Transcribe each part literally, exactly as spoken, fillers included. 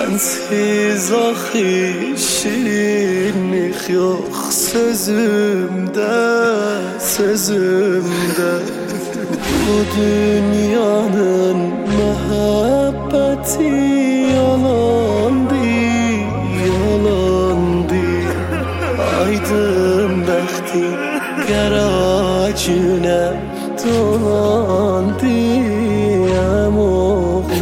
Sensiz ahi şirinlik yok sözümde, sözümde. Bu dünyanın muhabbeti yalandı, yalandı. Aydın bəxti qəracünə dolandı əmoğlu.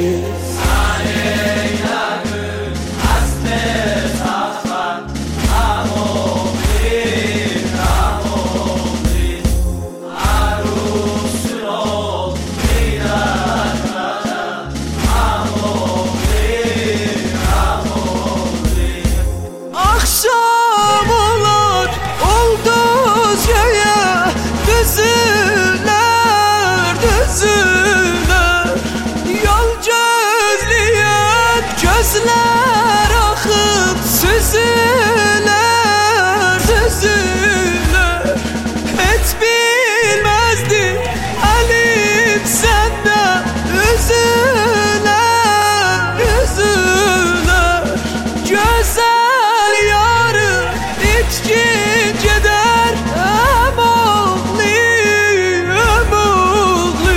Akşam olar ulduz göğe düzüler, düzüler. Yol gözleyen gözler akıp süzüler, süzüler. Hiç bilmezdi elim senden üzüler, üzüler. Güzel yarı içkin gider emoğlu, emoğlu.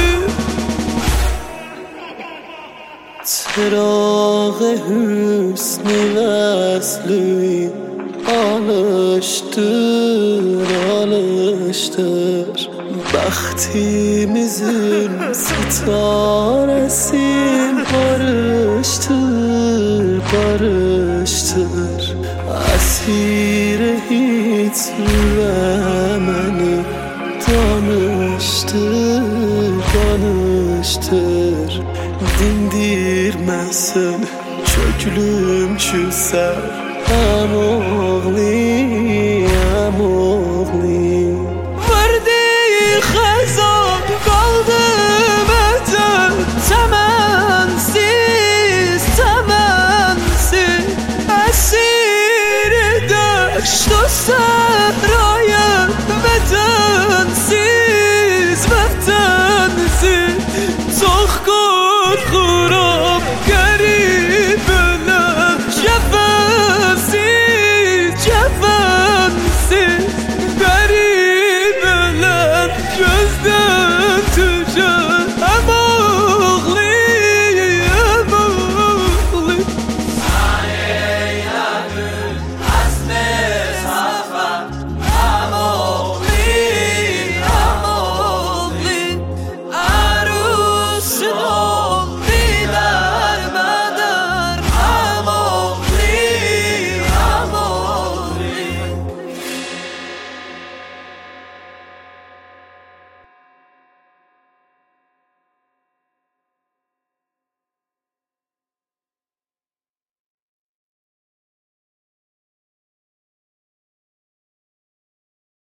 Çırağı hüsnü vesli alıştır, alıştır. Bəxtimizin sitarəsin barıştır, barıştır. Əsiri hiç məni danıştır, danıştır. Dindirməsin köklüm küsə əmoğlu.